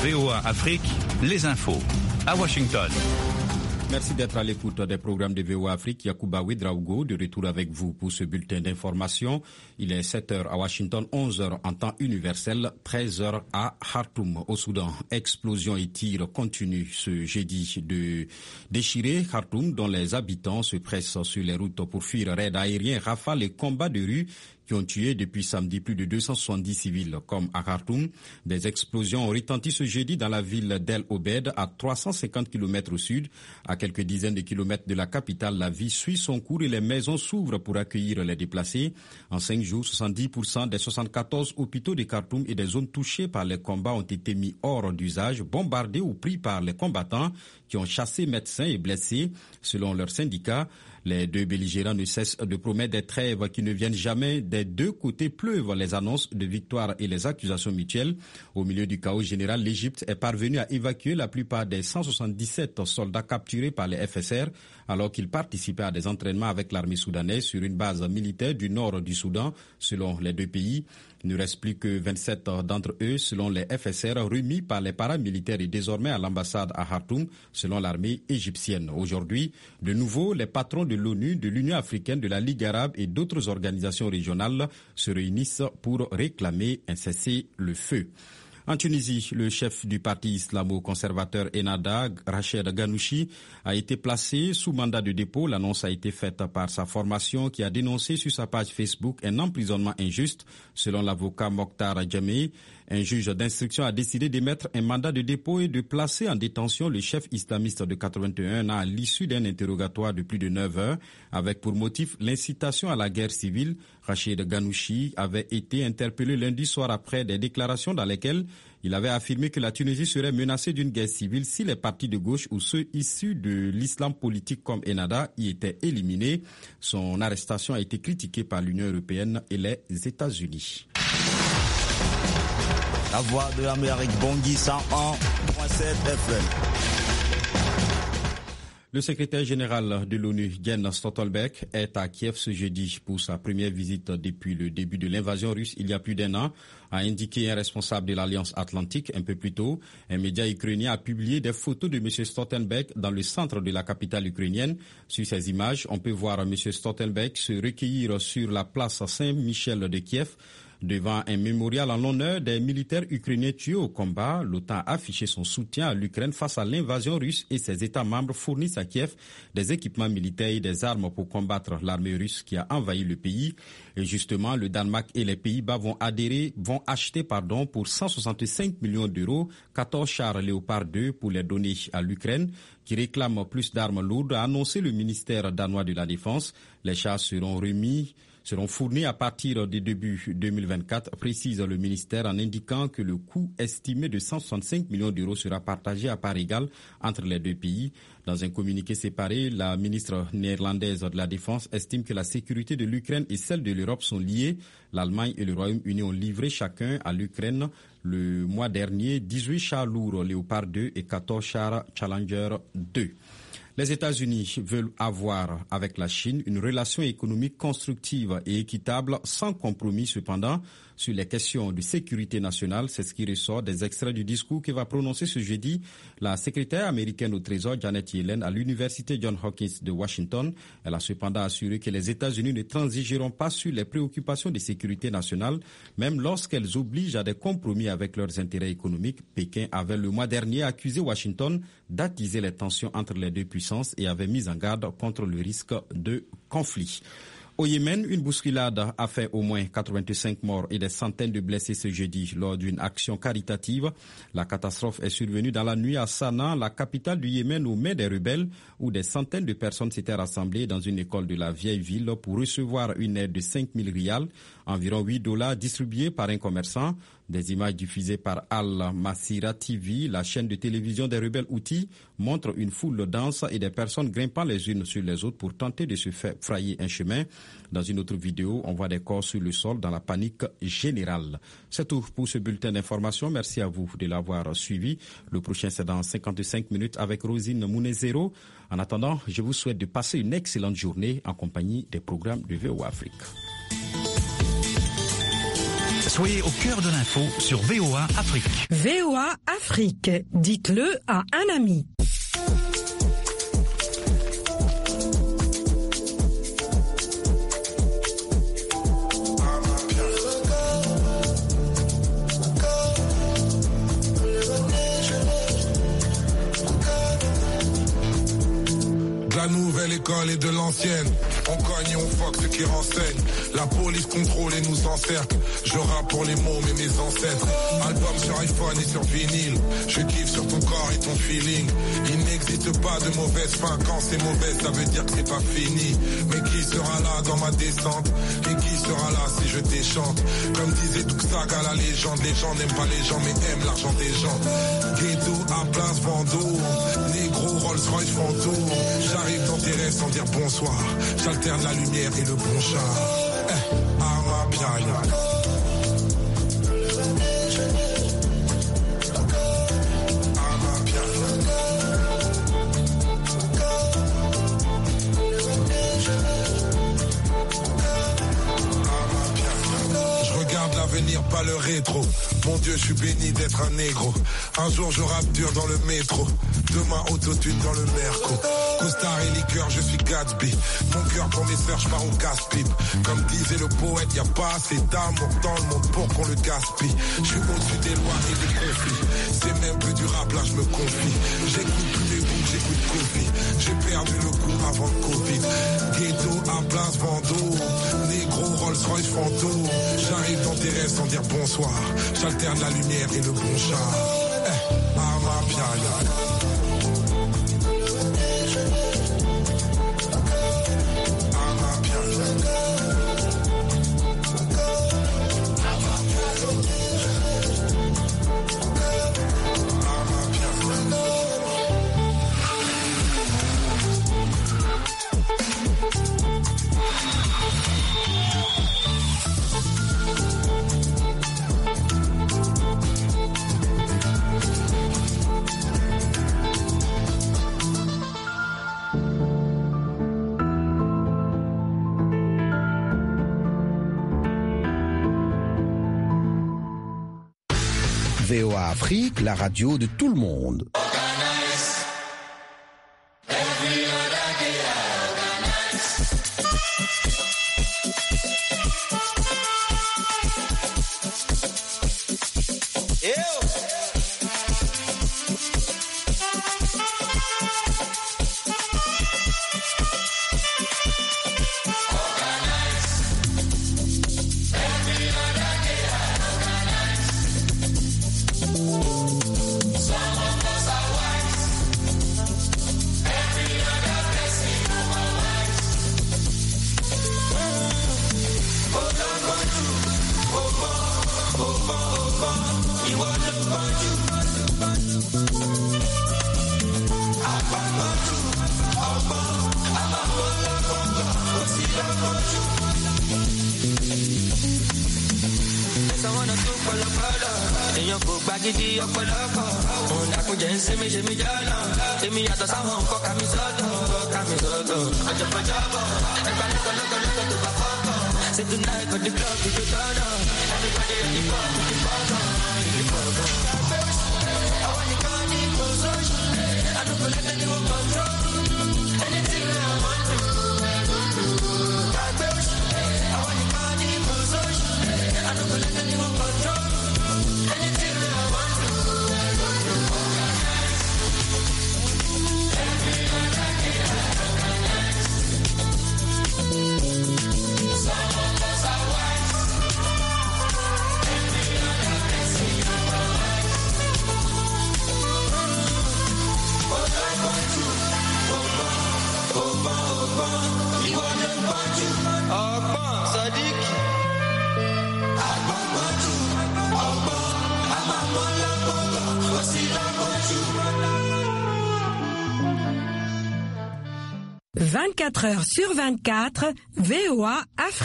VOA Afrique, les infos. À Washington. Merci d'être à l'écoute des programmes de VOA Afrique. Yacouba Ouedraogo, de retour avec vous pour ce bulletin d'information. Il est 7h à Washington, 11h en temps universel, 13h à Khartoum, au Soudan. Explosions et tirs continuent ce jeudi de déchirer Khartoum, dont les habitants se pressent sur les routes pour fuir raids aériens, rafales et combats de rue qui ont tué depuis samedi plus de 270 civils. Comme à Khartoum, des explosions ont retenti ce jeudi dans la ville d'El Obed, à 350 km au sud. À quelques dizaines de kilomètres de la capitale, la vie suit son cours et les maisons s'ouvrent pour accueillir les déplacés. En 5 jours, 70% des 74 hôpitaux de Khartoum et des zones touchées par les combats ont été mis hors d'usage, bombardés ou pris par les combattants qui ont chassé médecins et blessés. Selon leur syndicat, les deux belligérants ne cessent de promettre des trêves qui ne viennent jamais. Des deux côtés pleuvent les annonces de victoire et les accusations mutuelles. Au milieu du chaos général, l'Égypte est parvenue à évacuer la plupart des 177 soldats capturés par les FSR alors qu'ils participaient à des entraînements avec l'armée soudanaise sur une base militaire du nord du Soudan, selon les deux pays. Il ne reste plus que 27 d'entre eux, selon les FSR, remis par les paramilitaires et désormais à l'ambassade à Khartoum, selon l'armée égyptienne. Aujourd'hui, de nouveau, les patrons de l'ONU, de l'Union africaine, de la Ligue arabe et d'autres organisations régionales se réunissent pour réclamer un cessez-le-feu. En Tunisie, le chef du parti islamo-conservateur Ennahda, Rached Ghannouchi, a été placé sous mandat de dépôt. L'annonce a été faite par sa formation qui a dénoncé sur sa page Facebook un emprisonnement injuste. Selon l'avocat Mokhtar Djamei, un juge d'instruction a décidé d'émettre un mandat de dépôt et de placer en détention le chef islamiste de 81 ans à l'issue d'un interrogatoire de plus de 9 heures, avec pour motif l'incitation à la guerre civile. Rached Ghannouchi avait été interpellé lundi soir après des déclarations dans lesquelles il avait affirmé que la Tunisie serait menacée d'une guerre civile si les partis de gauche ou ceux issus de l'islam politique comme Ennahda y étaient éliminés. Son arrestation a été critiquée par l'Union européenne et les États-Unis. La voix de l'Amérique, Bangui 101.7 FM. Le secrétaire général de l'ONU, Jens Stoltenberg, est à Kiev ce jeudi pour sa première visite depuis le début de l'invasion russe il y a plus d'1 an, a indiqué un responsable de l'Alliance Atlantique un peu plus tôt. Un média ukrainien a publié des photos de M. Stoltenberg dans le centre de la capitale ukrainienne. Sur ces images, on peut voir M. Stoltenberg se recueillir sur la place Saint-Michel de Kiev. Devant un mémorial en l'honneur des militaires ukrainiens tués au combat, l'OTAN a affiché son soutien à l'Ukraine face à l'invasion russe et ses États membres fournissent à Kiev des équipements militaires et des armes pour combattre l'armée russe qui a envahi le pays. Et justement, le Danemark et les Pays-Bas vont acheter pour 165 millions d'euros 14 chars Léopard 2 pour les donner à l'Ukraine, qui réclame plus d'armes lourdes, a annoncé le ministère danois de la Défense. Les chars seront fournis à partir du début 2024, précise le ministère en indiquant que le coût estimé de 165 millions d'euros sera partagé à part égale entre les deux pays. Dans un communiqué séparé, la ministre néerlandaise de la Défense estime que la sécurité de l'Ukraine et celle de l'Europe sont liées. L'Allemagne et le Royaume-Uni ont livré chacun à l'Ukraine le mois dernier 18 chars lourds Léopard 2 et 14 chars Challenger 2. Les États-Unis veulent avoir avec la Chine une relation économique constructive et équitable, sans compromis cependant, sur les questions de sécurité nationale. C'est ce qui ressort des extraits du discours que va prononcer ce jeudi la secrétaire américaine au Trésor Janet Yellen à l'université Johns Hopkins de Washington. Elle a cependant assuré que les États-Unis ne transigeront pas sur les préoccupations de sécurité nationale, même lorsqu'elles obligent à des compromis avec leurs intérêts économiques. Pékin avait le mois dernier accusé Washington d'attiser les tensions entre les deux puissances et avait mis en garde contre le risque de conflit. Au Yémen, une bousculade a fait au moins 85 morts et des centaines de blessés ce jeudi lors d'une action caritative. La catastrophe est survenue dans la nuit à Sanaa, la capitale du Yémen, aux mains des rebelles, où des centaines de personnes s'étaient rassemblées dans une école de la vieille ville pour recevoir une aide de 5 000 rials, environ $8 distribués par un commerçant. Des images diffusées par Al-Masira TV, la chaîne de télévision des rebelles Houthis, montrent une foule dense et des personnes grimpant les unes sur les autres pour tenter de se faire frayer un chemin. Dans une autre vidéo, on voit des corps sur le sol dans la panique générale. C'est tout pour ce bulletin d'information. Merci à vous de l'avoir suivi. Le prochain, c'est dans 55 minutes avec Rosine Mounezero. En attendant, je vous souhaite de passer une excellente journée en compagnie des programmes de VOA Afrique. Soyez au cœur de l'info sur VOA Afrique. VOA Afrique, dites-le à un ami. La nouvelle école et de l'ancienne. On cogne et on fuck ceux qui renseignent. La police contrôle et nous encercle. Je rappe pour les mômes et mes ancêtres. Album sur iPhone et sur vinyle. Je kiffe sur ton corps et ton feeling. Il n'existe pas de mauvaise fin. Quand c'est mauvais, ça veut dire que c'est pas fini. Mais qui sera là dans ma descente? Et qui sera là si je déchante? Comme disait Tuxaga, la légende. Les gens n'aiment pas les gens mais aiment l'argent des gens. Ghetto à Place Vendôme. Négro Rolls Royce fantôme. J'arrive dans tes rêves sans dire bonsoir. J'alterne la lumière et le bon char. Arma piano. L'avenir, pas le rétro. Mon Dieu, je suis béni d'être un négro. Un jour, je rappe dur dans le métro. Demain, autotune dans le Merco. Costard et liqueur, je suis Gatsby. Mon cœur pour mes sœurs, je pars au casse-pipe. Comme disait le poète, y a pas assez d'amour dans le monde pour qu'on le gaspille. Je suis au-dessus des lois et des conflits. C'est même plus du rap, là, je me confie. J'écoute plus les boucs, j'écoute Kofi. J'ai perdu le coup avant le Covid. Ghetto à Place Vendôme. Négro Rolls Royce fantôme. J'arrive dans tes rêves sans dire bonsoir. J'alterne la lumière et le bon char. Arma piano. VOA Afrique, la radio de tout le monde. « 24 heures sur 24, VOA Afrique. »